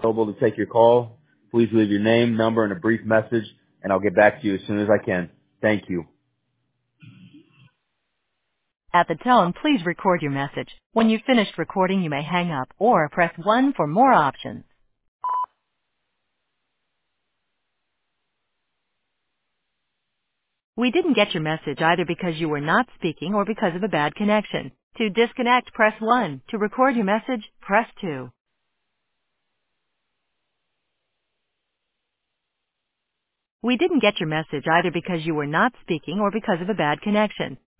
Available to take your call. Please leave your name, number, and a brief message, and I'll get back to you as soon as I can. Thank you. At the tone, please record your message. When you've finished recording, you may hang up or press 1 for more options. We didn't get your message either because you were not speaking or because of a bad connection. To disconnect, press 1. To record your message, press 2. We didn't get your message either because you were not speaking or because of a bad connection.